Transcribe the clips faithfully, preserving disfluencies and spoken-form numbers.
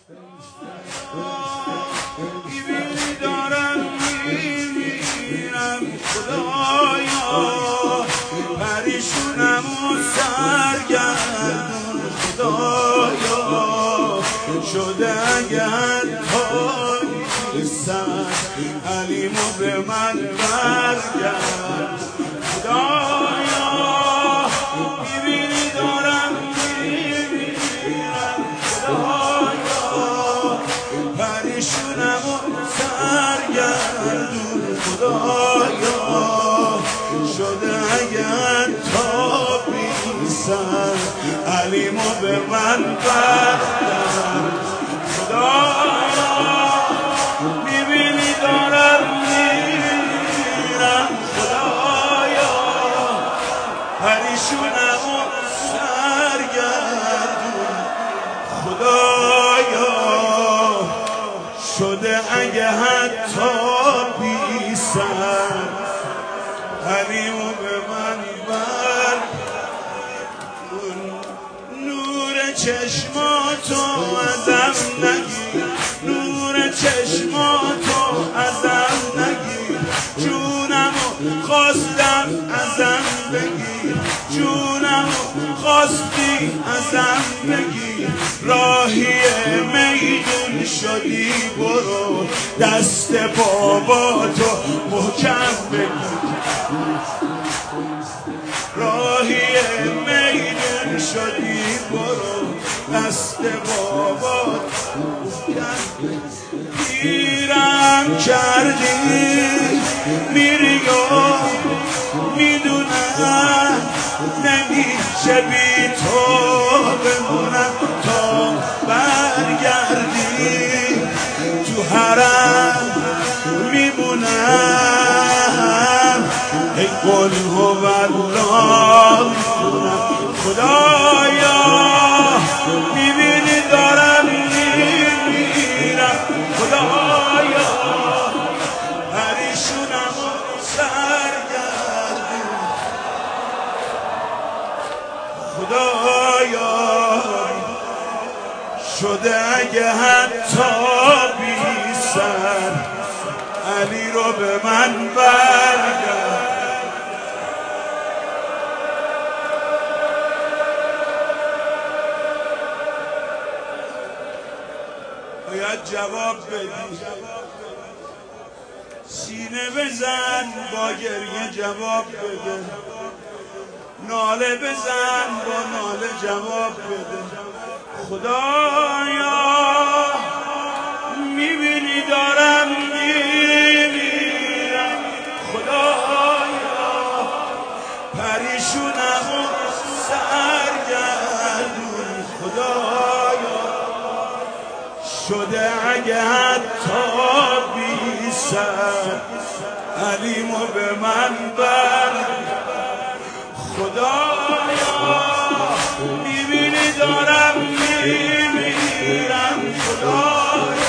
بیبینی دارم میمیرم خدایا، پریشونم و سرگردون خدایا، شده اگه حتی سر علیمو به من برگرد خدایا. بیبینی دارم میمیرم خدایا، پریشونم و سرگردون خدایا، شده اگر تا بی سر علیمو به من برگرد خدایا. میبینی دارم میرم خدایا، پریشونم و سرگردون خدایا، شده اگه حتی بی سر علیمو به من بر. نور چشماتو ازم نگیر، نور چشماتو ازم نگیر، جونمو خواستم ازم بگیر، جونمو خواستی ازم بگیر. راهی میدون شدی برو، دست باباتو محکم بگیر. راهی میدون شدی برو، دست بابات محکم بگیر. پیرم کردی میری و میدونم نمیشه بی تو بمونم تا برگردی. تو حرم میمونم ای قل هوالله میخونم خدایا. میبینی دارم میمیرم خدایا، پریشونم و سرگردون خدایا، شده اگه حتی بی سر علی رو به من برگرد. باید جواب بدی، سینه بزن با گریه جواب بده، ناله بزن با ناله جواب بده خدایا. میبینی دارم میمیرم خدایا، پریشونم و سرگردون خدایا، شده اگه حتی بی سر علیمو به من برگرد خدایا. میبینی دارم میمیرم خدایا،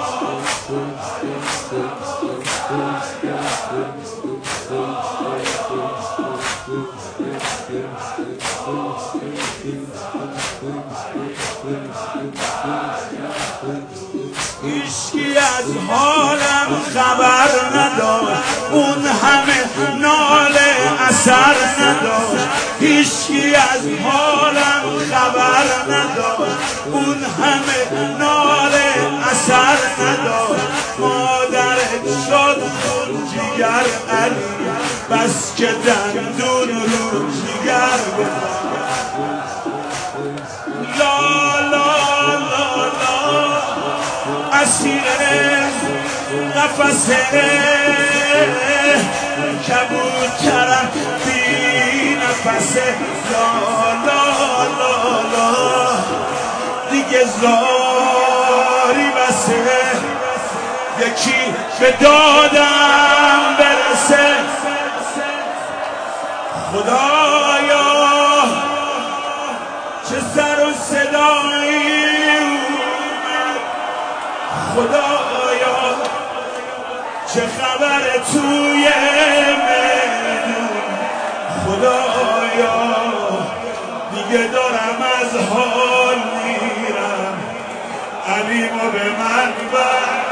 هیچکی از حالم خبر نداشت، اون همه ناله اثر نداشت. هیچکی از حالم خبر نداشت، اون همه ناله اثر نداشت. مادرت شد خون جگر علی، بس که دندون رو جگر بزن. لا لا لا لا اسیر قفسه کبوترم بی نفسه. لا لا لا لا دیگه زاری بسه، یکی به دادم برسه خدایا. چه سر و صدایی اومد خدایا، چه خبر توی میدون خدایا. دیگه دارم از حال میرم علی علیمو به من بر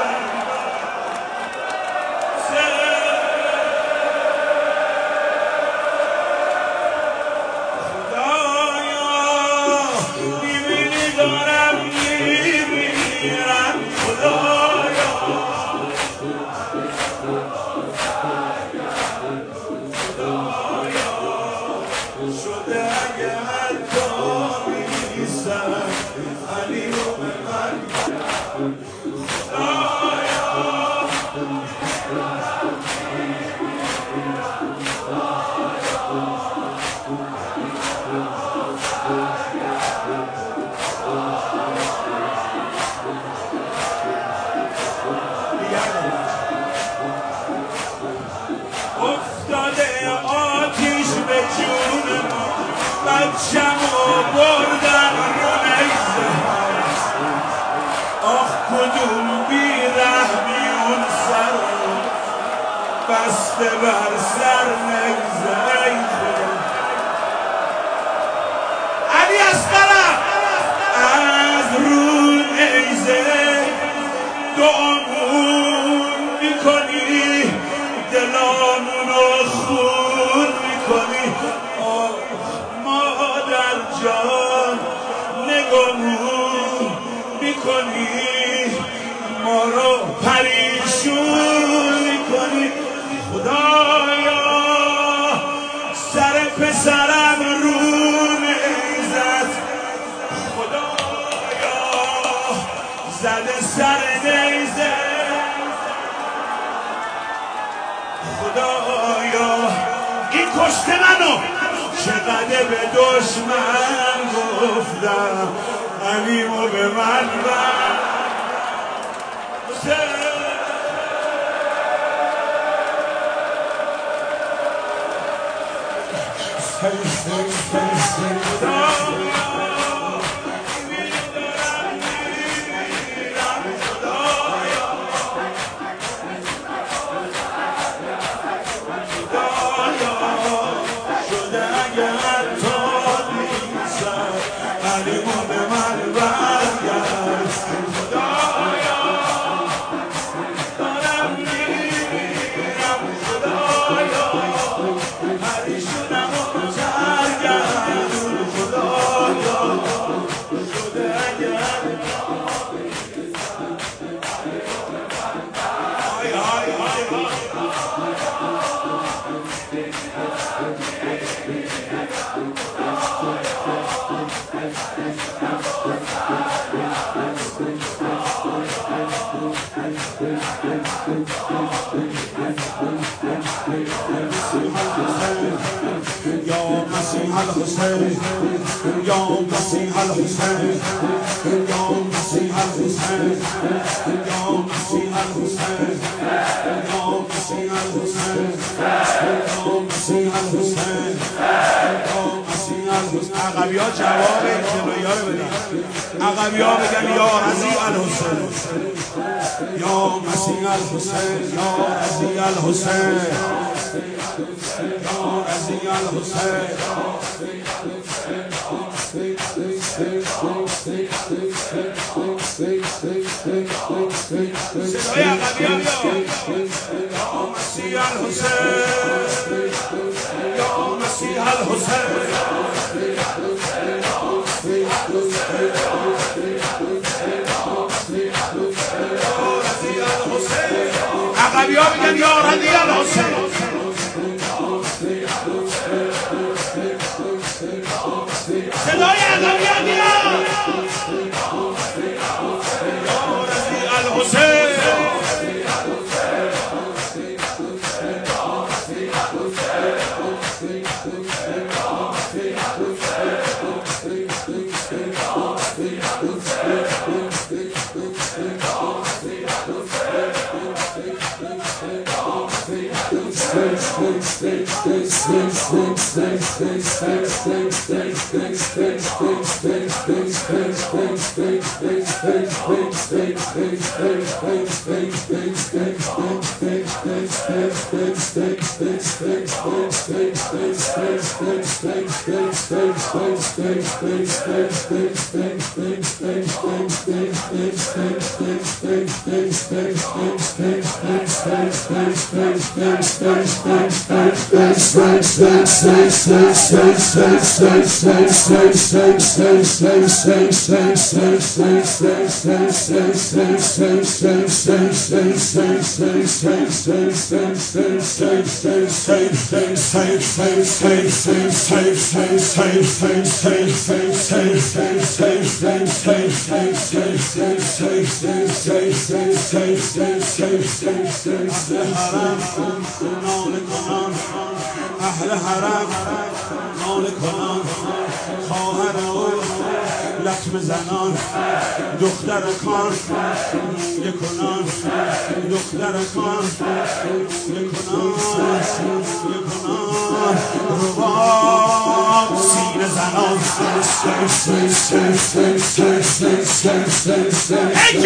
افتاده آتیش به جون ما بچه‌مو بردن رو نیزه آخ کدوم بی‌رحمی اون سر بسته بر سر نیزه علی اصغرم از رو نیزه دعامون میکنی دلامونو خون میکنی آه مادر جان نگامون میکنی ما رو پریشون میکنی خدایا سر پسرم رو نیزت خدایا زده سر نیزه خدایا این کشته منو چقدر به دشمن گفتم علیمو به من بر یا مسیح الحسین یا مسیح الحسین یا مسیح الحسین یا مسیح الحسین یا مسیح الحسین یا مسیح الحسین یا مسیح الحسین عقبی‌ها جواب جلویی‌ها رو بدن عقبی‌ها بگن یا رضی الحسین یا مسیح الحسین یا رضی الحسین یا رضی الحسین صدای عقبی‌ها یا مسیح الحسین یا مسیح الحسین عقبی‌ها میگن یا رضی الحسین صدای عقبی‌ها میاد یا رضی الحسین اهل حرم ناله کنان خواهر او لطم زنان دختر کان یکنان دختر کان یکنان یکنان رباب سینه زنان ای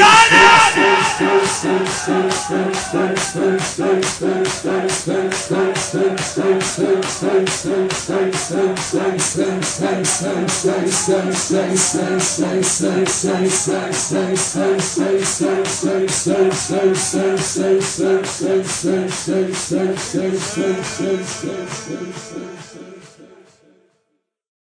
جانم